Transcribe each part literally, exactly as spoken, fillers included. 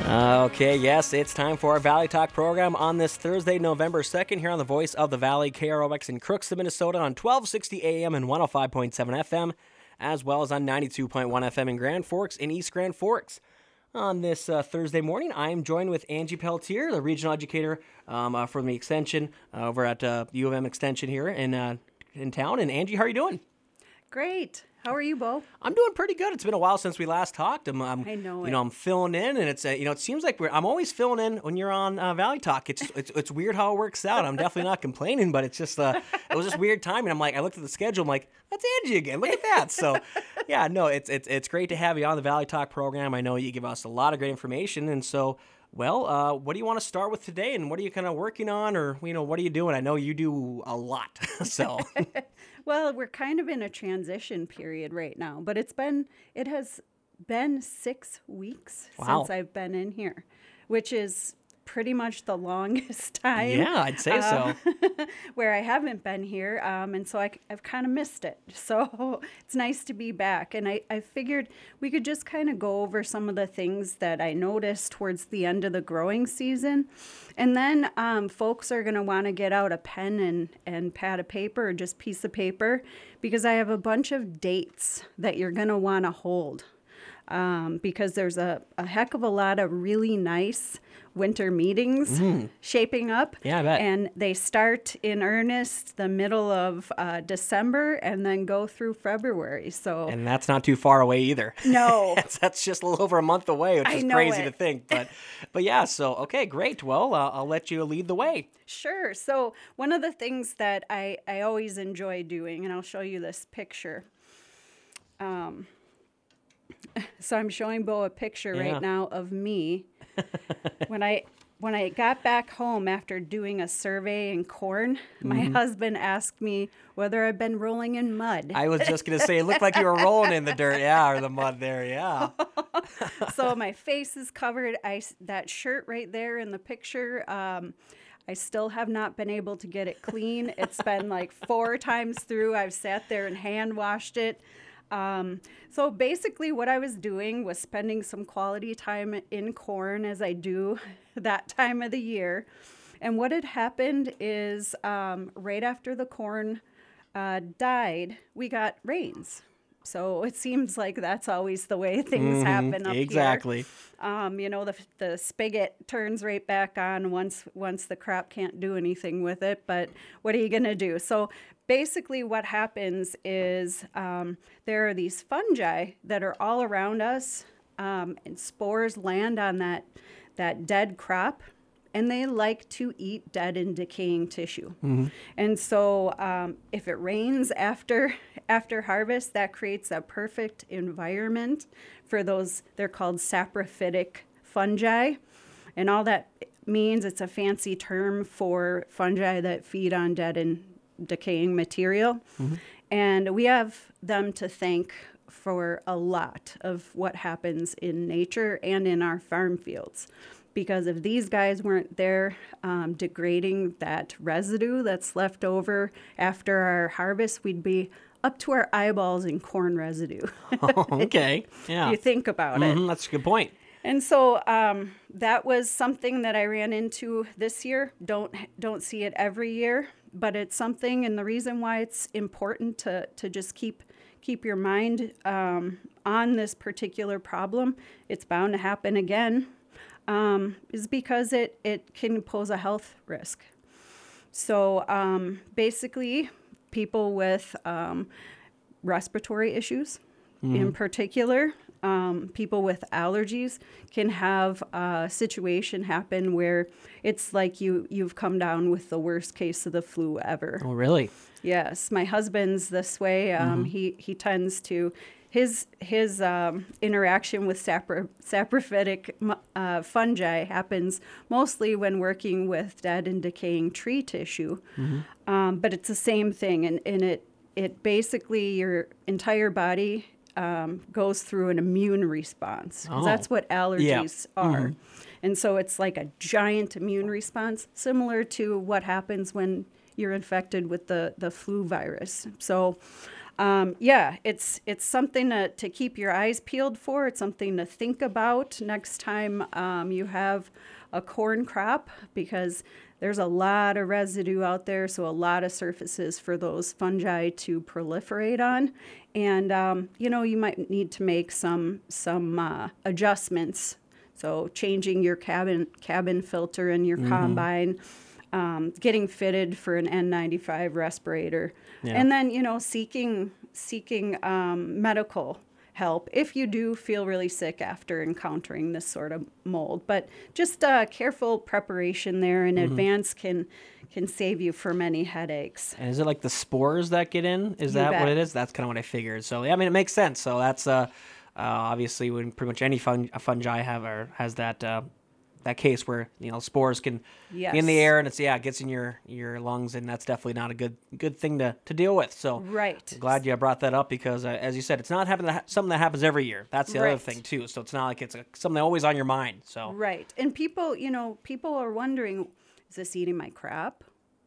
Uh, okay, yes, it's time for our Valley Talk program on this Thursday, November second, here on the Voice of the Valley, K R O X in Crookston, Minnesota, on twelve sixty A M and one oh five point seven F M, as well as on ninety-two point one F M in Grand Forks and East Grand Forks. On this uh, Thursday morning, I am joined with Angie Pelletier, the regional educator um, uh, from the Extension uh, over at uh, U of M Extension here in uh, in town. And Angie, how are you doing? Great. How are you, Bo? I'm doing pretty good. It's been a while since we last talked. I'm, I'm I know you it. know, I'm filling in, and it's uh, you know, it seems like we're. I'm always filling in when you're on uh, Valley Talk. It's it's it's weird how it works out. I'm definitely not complaining, but it's just uh, it was just weird timing. I'm like, I looked at the schedule. I'm like, that's Angie again. Look at that. So, yeah, no, it's it's it's great to have you on the Valley Talk program. I know you give us a lot of great information, and so. Well, uh, what do you want to start with today, and what are you kind of working on, or you know, what are you doing? I know you do a lot, so. Well, we're kind of in a transition period right now, but it's been it has been six weeks Wow. since I've been in here, which is pretty much the longest time. Yeah, I'd say so. uh, where I haven't been here, um, and so I, have kind of missed it. So it's nice to be back, and I, I figured we could just kind of go over some of the things that I noticed towards the end of the growing season, and then um, folks are going to want to get out a pen and, and pad of paper or just piece of paper, because I have a bunch of dates that you're going to want to hold. Um, because there's a, a heck of a lot of really nice winter meetings mm. shaping up. Yeah, I bet. And they start in earnest the middle of uh, December and then go through February. So And that's not too far away either. No. that's, that's just a little over a month away, which I is know crazy it. to think. But but yeah, so, okay, great. Well, uh, I'll let you lead the way. Sure. So one of the things that I, I always enjoy doing, and I'll show you this picture. Um. So I'm showing Bo a picture Yeah. right now of me when I when I got back home after doing a survey in corn. My Mm-hmm. husband asked me whether I've been rolling in mud. I was just going to say, it looked like you were rolling in the dirt, yeah, or the mud there, yeah. So my face is covered. I s- that shirt right there in the picture. Um, I still have not been able to get it clean. It's been like four times through. I've sat there and hand washed it. Um, so basically what I was doing was spending some quality time in corn, as I do that time of the year. And what had happened is um, right after the corn uh, died, we got rains. So it seems like that's always the way things Mhm, happen up exactly. here. Um, you know, the the spigot turns right back on once once the crop can't do anything with it. But what are you going to do? So basically what happens is um, there are these fungi that are all around us, um, and spores land on that that dead crop, and they like to eat dead and decaying tissue. Mm-hmm. And so um, if it rains after after harvest, that creates a perfect environment for those, they're called saprophytic fungi. And all that means, it's a fancy term for fungi that feed on dead and decaying material. Mm-hmm. And we have them to thank for a lot of what happens in nature and in our farm fields. Because if these guys weren't there um, degrading that residue that's left over after our harvest, we'd be up to our eyeballs in corn residue. Oh, okay, yeah. You think about Mhm, it. that's a good point. And so um, that was something that I ran into this year. Don't don't see it every year, but it's something, and the reason why it's important to to just keep keep your mind um, on this particular problem. It's bound to happen again. Um, is because it, it can pose a health risk. So um, basically, people with um, respiratory issues mm. in particular, um, people with allergies can have a situation happen where it's like you, you've come down with the worst case of the flu ever. Oh, really? Yes. My husband's this way. Um, mm-hmm. He, he tends to... His his um, interaction with sapro, saprophytic uh, fungi happens mostly when working with dead and decaying tree tissue, mm-hmm. um, but it's the same thing, and, and it it basically your entire body um, goes through an immune response. Oh. That's what allergies yeah. are, mm-hmm. and so it's like a giant immune response, similar to what happens when you're infected with the the flu virus. So. Um, yeah, it's it's something to, to keep your eyes peeled for. It's something to think about next time um, you have a corn crop, because there's a lot of residue out there, so a lot of surfaces for those fungi to proliferate on. And, um, you know, you might need to make some some uh, adjustments. So changing your cabin cabin filter in your mm-hmm. combine, um, getting fitted for an N ninety-five respirator, yeah. and then, you know, seeking seeking um, medical help if you do feel really sick after encountering this sort of mold. But just uh, careful preparation there in mm-hmm. advance can can save you from many headaches. And is it like the spores that get in? Is you that bet. What it is? That's kind of what I figured. So yeah, I mean, it makes sense. So that's uh, uh obviously when pretty much any fun, fungi have or has that uh, that case where, you know, spores can yes. be in the air and it's yeah it gets in your your lungs, and that's definitely not a good good thing to, to deal with. So right, I'm glad you brought that up, because uh, as you said, it's not happening that, something that happens every year. That's the right. other thing too. So it's not like it's a, something always on your mind. So right, and people, you know, people are wondering, is this eating my crop?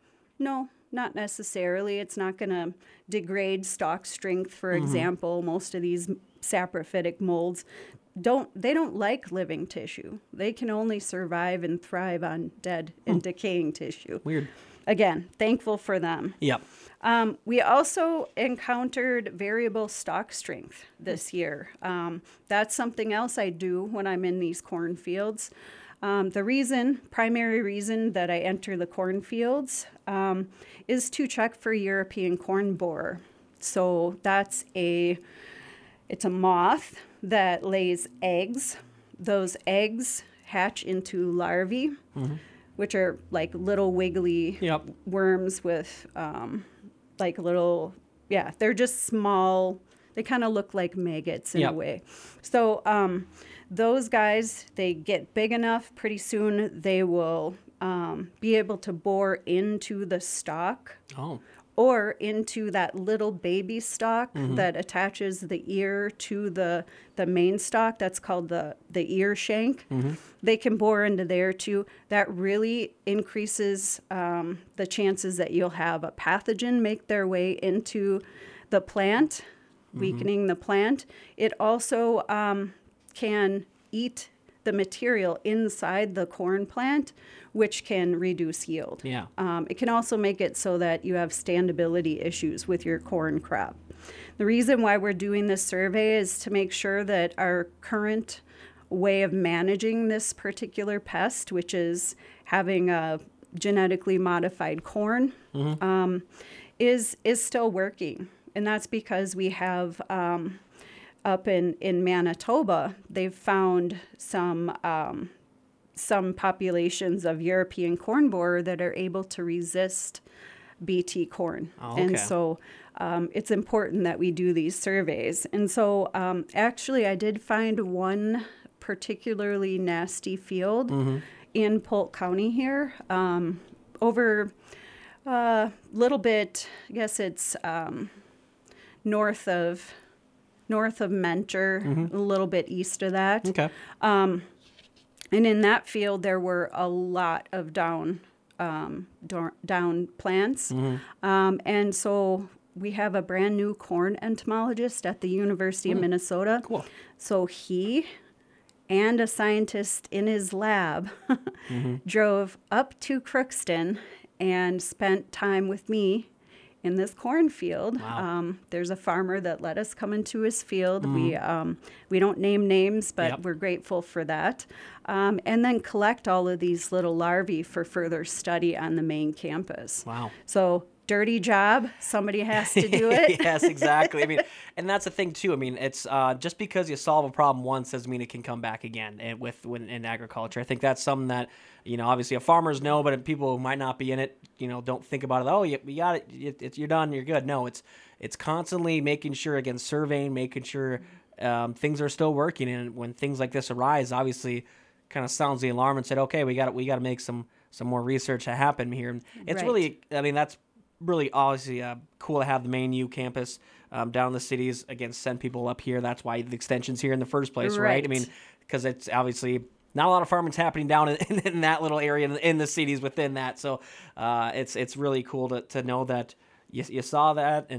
No, not necessarily. It's not going to degrade stalk strength, for mm-hmm. example. Most of these saprophytic molds don't they don't like living tissue. They can only survive and thrive on dead and hmm. decaying tissue. Weird. Again, thankful for them. Yep. Um, we also encountered variable stalk strength this year. Um, that's something else I do when I'm in these cornfields. Um, the reason, primary reason that I enter the cornfields um, is to check for European corn borer. So that's a, it's a moth that lays eggs. Those eggs hatch into larvae, mm-hmm. which are like little wiggly yep. worms with um, like little, yeah, they're just small. They kind of look like maggots in yep. a way. So um, those guys, they get big enough, pretty soon they will um, be able to bore into the stalk. Oh. Or into that little baby stalk mm-hmm. that attaches the ear to the the main stalk. That's called the, the ear shank. Mm-hmm. They can bore into there too. That really increases um, the chances that you'll have a pathogen make their way into the plant, mm-hmm. weakening the plant. It also um, can eat the material inside the corn plant, which can reduce yield. Yeah. Um, it can also make it so that you have standability issues with your corn crop. The reason why we're doing this survey is to make sure that our current way of managing this particular pest, which is having a genetically modified corn, mm-hmm. um, is is still working. And that's because we have um, up in, in Manitoba, they've found some um, some populations of European corn borer that are able to resist B T corn. Oh, okay. And so um, it's important that we do these surveys. And so um, actually I did find one particularly nasty field mm-hmm. in Polk County here, um, over a uh, little bit, I guess it's um, north of north of Mentor, mm-hmm. a little bit east of that. Okay. Um, and in that field, there were a lot of down um, do- down plants. Mm-hmm. Um, and so we have a brand new corn entomologist at the University mm. of Minnesota. Cool. So he and a scientist in his lab mm-hmm. drove up to Crookston and spent time with me in this cornfield. Wow. Um, there's a farmer that let us come into his field. Mm-hmm. We um, we don't name names, but yep. we're grateful for that. Um, and then collect all of these little larvae for further study on the main campus. Wow. So dirty job. Somebody has to do it. Yes, exactly. I mean, and that's the thing too. I mean, it's uh, just because you solve a problem once doesn't mean it can come back again. And with when, in agriculture, I think that's something that, you know, obviously farmers know, but people who might not be in it, you know, don't think about it. Oh, you, you got it. it it's, you're done. You're good. No, it's it's constantly making sure, again, surveying, making sure um, things are still working. And when things like this arise, obviously, kind of sounds the alarm and said, okay, we got we got to make some some more research to happen here. It's right. really, I mean, that's really obviously uh, cool to have the main U campus um, down in the cities. Again, send people up here. That's why the extension's here in the first place, right? right? I mean, because it's obviously not a lot of farming's happening down in, in, in that little area in, in the cities within that. So uh, it's it's really cool to, to know that you, you saw that and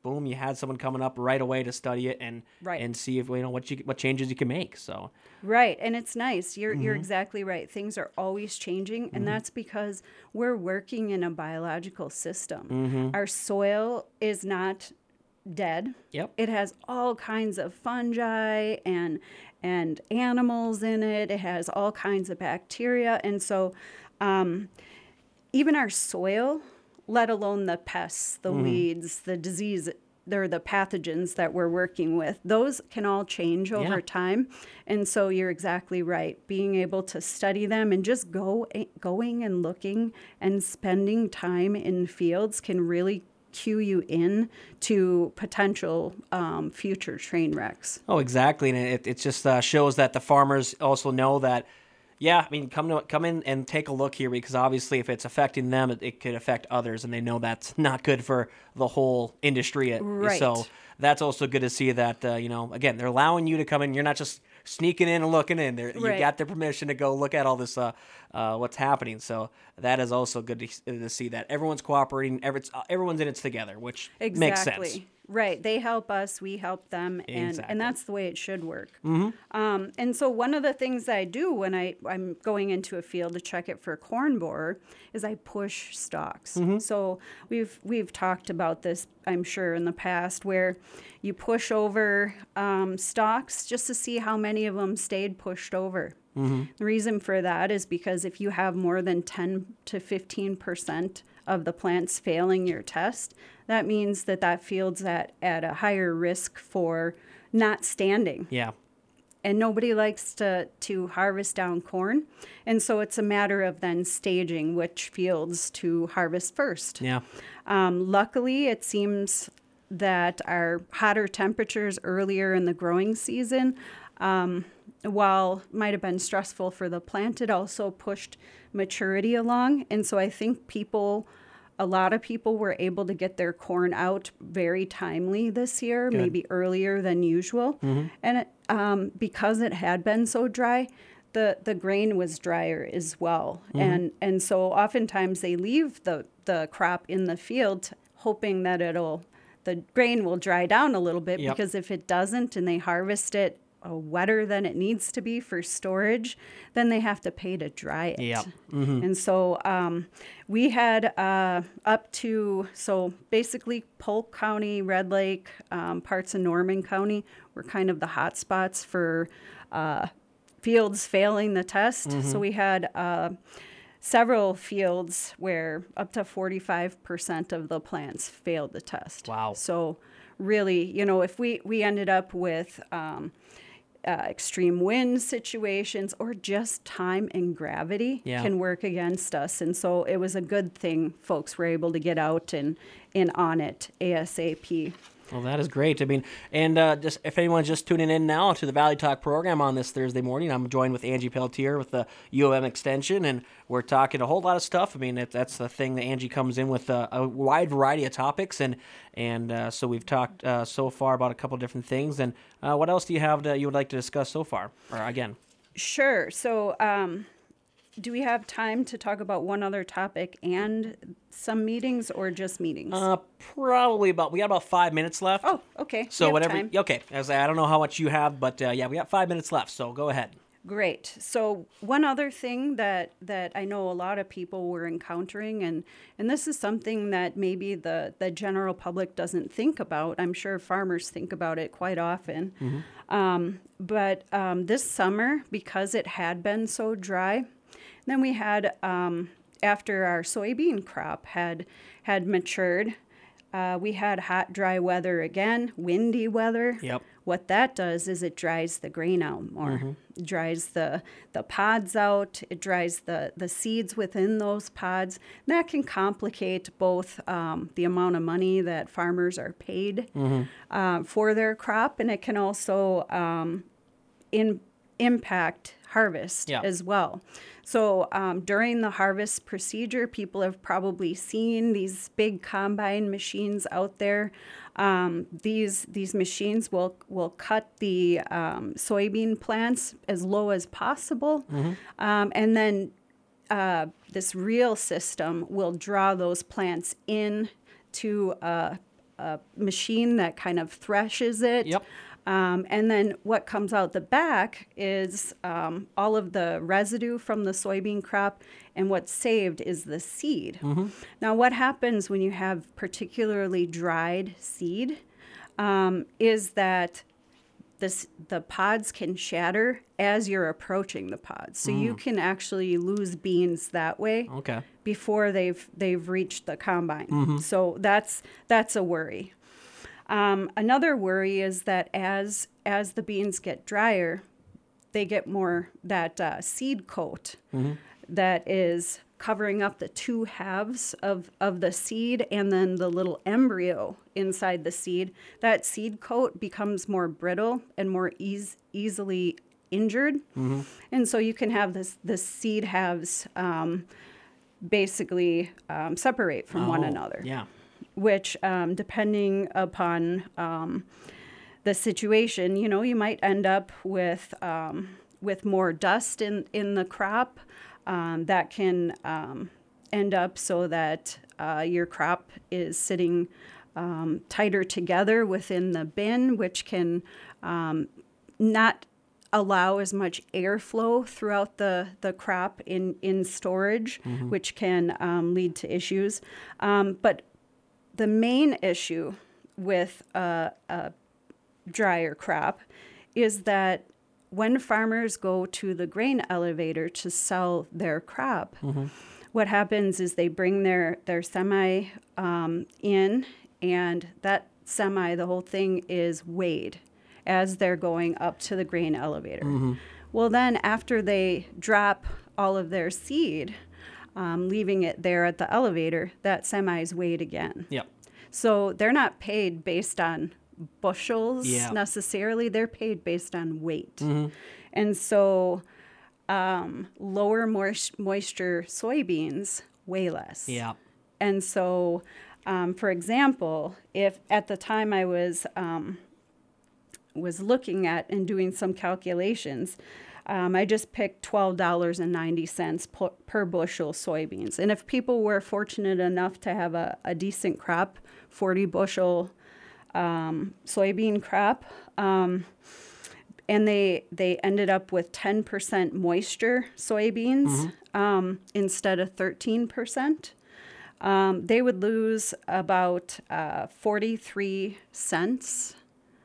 boom, you had someone coming up right away to study it and Right. and see if you know what you what changes you can make. So Right, and it's nice. You're you're exactly right. Things are always changing, and that's because we're working in a biological system. Our soil is not dead. Yep. It has all kinds of fungi and and animals in it. It has all kinds of bacteria, and so um, even our soil, let alone the pests, the weeds, the disease, they're the pathogens that we're working with. Those can all change over Yeah. time. And so you're exactly right. Being able to study them and just go going and looking and spending time in fields can really cue you in to potential um, future train wrecks. Oh, exactly, and it it just uh, shows that the farmers also know that. Yeah, I mean, come to come in and take a look here because obviously, if it's affecting them, it, it could affect others, and they know that's not good for the whole industry. Right. So that's also good to see that uh, you know, again, they're allowing you to come in. You're not just sneaking in and looking in. There, you Right. got their permission to go look at all this, uh, uh, what's happening. So that is also good to, to see that everyone's cooperating. Every, everyone's in it together, which makes Exactly. sense. Right. They help us, we help them, and, Exactly. and that's the way it should work. Mm-hmm. Um, and so one of the things that I do when I, I'm going into a field to check it for corn borer is I push stalks. Mm-hmm. So we've we've talked about this, I'm sure, in the past, where you push over um, stalks just to see how many of them stayed pushed over. Mm-hmm. The reason for that is because if you have more than ten to fifteen percent of the plants failing your test, that means that that field's at, at a higher risk for not standing. Yeah. And nobody likes to, to harvest down corn. And so it's a matter of then staging which fields to harvest first. Yeah. Um, luckily, it seems that our hotter temperatures earlier in the growing season, um, while might have been stressful for the plant, it also pushed maturity along. And so I think people, a lot of people were able to get their corn out very timely this year, Good. maybe earlier than usual. Mm-hmm. And it, um, because it had been so dry, the, the grain was drier as well. Mm-hmm. And and so oftentimes they leave the, the crop in the field hoping that it'll the grain will dry down a little bit, Yep. because if it doesn't and they harvest it uh, wetter than it needs to be for storage, then they have to pay to dry it. Yep. Mm-hmm. And so um, we had uh, up to, so basically Polk County, Red Lake, um, parts of Norman County were kind of the hot spots for uh, fields failing the test. Mm-hmm. So we had uh, several fields where up to forty-five percent of the plants failed the test. Wow. So really, you know, if we, we ended up with um, uh, extreme wind situations or just time and gravity Yeah. can work against us. And so it was a good thing folks were able to get out and, and on it ASAP. Well, that is great. I mean, and uh, just if anyone's just tuning in now to the Valley Talk program on this Thursday morning, I'm joined with Angie Pelletier with the U of M Extension, and we're talking a whole lot of stuff. I mean, it, that's the thing that Angie comes in with uh, a wide variety of topics, and and uh, so we've talked uh, so far about a couple different things. And uh, what else do you have that you would like to discuss so far, or again? Sure. So um, do we have time to talk about one other topic and some meetings, or just meetings? Uh, probably about we got about five minutes left. oh, okay. so We have whatever. time. Okay, I was like, I don't know how much you have, but uh, yeah, we got five minutes left. So go ahead. Great. So one other thing that, that I know a lot of people were encountering, and, and this is something that maybe the, the general public doesn't think about. I'm sure farmers think about it quite often. Mm-hmm. Um, but um, this summer, because it had been so dry, then we had, um, after our soybean crop had had matured, uh, we had hot, dry weather again, windy weather. Yep. What that does is it dries the grain out more. Mm-hmm. It dries the, the pods out. It dries the, the seeds within those pods. And that can complicate both um, the amount of money that farmers are paid Mm-hmm. uh, for their crop, and it can also um, in, impact harvest Yeah. as well. So um, during the harvest procedure, people have probably seen these big combine machines out there. Um, these these machines will will cut the um, soybean plants as low as possible, um, and then uh, this reel system will draw those plants in to a, a machine that kind of threshes it. Yep. Um, and then what comes out the back is um, all of the residue from the soybean crop, and what's saved is the seed. Mm-hmm. Now, what happens when you have particularly dried seed um, is that this, the pods can shatter as you're approaching the pods. So you can actually lose beans that way Okay. before they've they've reached the combine. Mm-hmm. So that's that's a worry. Um, another worry is that as as the beans get drier, they get more that uh, seed coat Mm-hmm. that is covering up the two halves of, of the seed and then the little embryo inside the seed. That seed coat becomes more brittle and more eas- easily injured. Mm-hmm. And so you can have this the seed halves um, basically um, separate from one Oh, another. Yeah. Which, um, depending upon um, the situation, you know, you might end up with um, with more dust in, in the crop um, that can um, end up so that uh, your crop is sitting um, tighter together within the bin, which can um, not allow as much airflow throughout the, the crop in, in storage, Mm-hmm. which can um, lead to issues. Um, but the main issue with a, a drier crop is that when farmers go to the grain elevator to sell their crop, Mm-hmm. what happens is they bring their, their semi um, in, and that semi, the whole thing is weighed as they're going up to the grain elevator. Mm-hmm. Well, then after they drop all of their seed, um, leaving it there at the elevator, that semi is weighed again. Yep. So they're not paid based on bushels Yeah. necessarily. They're paid based on weight. Mm-hmm. And so um, lower moist- moisture soybeans weigh less. Yeah. And so, um, for example, if at the time I was um, was looking at and doing some calculations, um, I just picked twelve dollars and ninety cents per, per bushel soybeans. And if people were fortunate enough to have a, a decent crop, forty bushel um, soybean crop, um, and they they ended up with ten percent moisture soybeans Mm-hmm. um, instead of thirteen percent, um, they would lose about uh, forty-three cents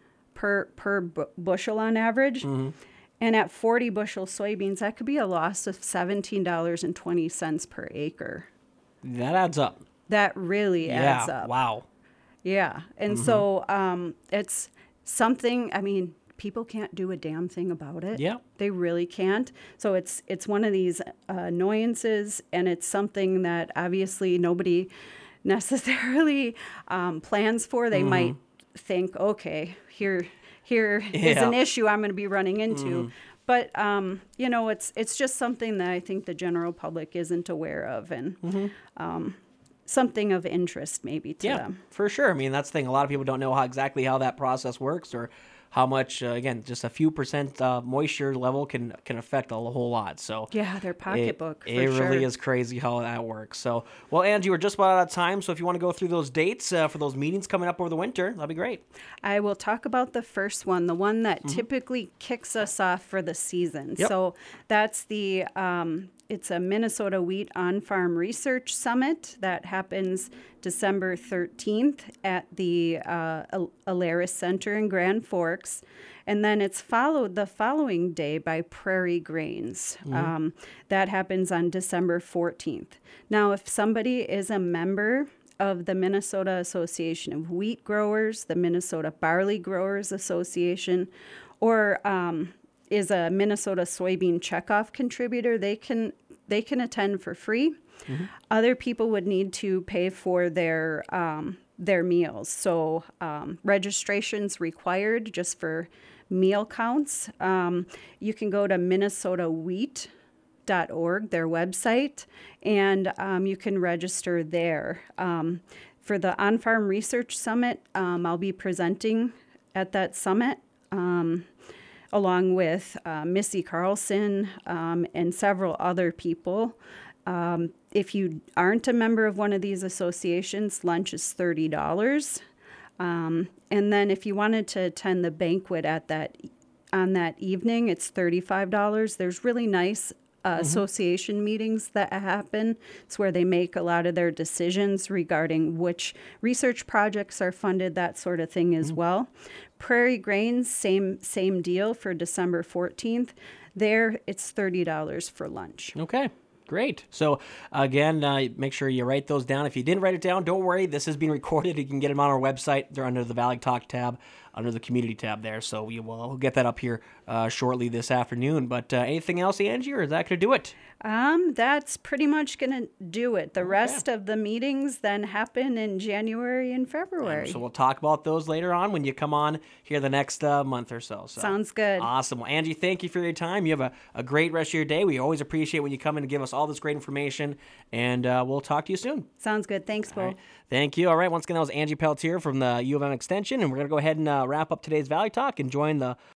per per bu- bushel on average. Mm-hmm. And at forty bushel soybeans, that could be a loss of seventeen dollars and twenty cents per acre. That adds up. That really Yeah. adds up. Wow. Yeah. And Mm-hmm. so um, it's something, I mean, people can't do a damn thing about it. Yeah. They really can't. So it's it's one of these uh, annoyances, and it's something that obviously nobody necessarily um, plans for. They Mm-hmm. might think, okay, here here is Yeah. an issue I'm going to be running into. But um, you know, it's it's just something that I think the general public isn't aware of, and um, something of interest maybe to Yeah, them. for sure. I mean, that's the thing. A lot of people don't know how exactly how that process works, or how much. Uh, again, just a few percent uh, moisture level can can affect a whole lot. So Yeah, their it, pocketbook. for it sure. really is crazy how that works. So, well, Angie, we're just about out of time. So if you want to go through those dates uh, for those meetings coming up over the winter, that'd be great. I will talk about the first one, the one that typically kicks us off for the season. Yep. So that's the um, it's a Minnesota Wheat On-Farm Research Summit that happens December thirteenth at the uh, Al- Alaris Center in Grand Forks. And then it's followed the following day by Prairie Grains. Um, that happens on December fourteenth. Now, if somebody is a member of the Minnesota Association of Wheat Growers, the Minnesota Barley Growers Association, or um, is a Minnesota soybean checkoff contributor, they can they can attend for free. Other people would need to pay for their um, their meals. So um, registration's required just for meal counts. Um, you can go to Minnesota Wheat dot org, their website, and um, you can register there. Um, for the On-Farm Research Summit, um, I'll be presenting at that summit um, along with uh, Missy Carlson um, and several other people. Um, if you aren't a member of one of these associations, lunch is thirty dollars. Um, and then if you wanted to attend the banquet at that on that evening, it's thirty-five dollars. There's really nice uh, mm-hmm. association meetings that happen. It's where they make a lot of their decisions regarding which research projects are funded, that sort of thing as mm-hmm. well. Prairie Grains, same same deal for December fourteenth. There, it's thirty dollars for lunch. Okay. Great. So, again, uh, make sure you write those down. If you didn't write it down, don't worry. This is being recorded. You can get them on our website. They're under the Valley Talk tab, under the community tab there. So we will we'll get that up here uh, shortly this afternoon. But uh, anything else, Angie, or is that going to do it? Um, that's pretty much going to do it. The okay. rest of the meetings then happen in January and February. Um, so we'll talk about those later on when you come on here the next uh, month or so. so. Sounds good. Awesome. Well, Angie, thank you for your time. You have a, a great rest of your day. We always appreciate when you come in and give us all this great information, and uh, we'll talk to you soon. Sounds good. Thanks, Bo. Right. Thank you. All right. Once again, that was Angie Pelletier from the U of M Extension, and we're going to go ahead and uh, wrap up today's Valley Talk and join the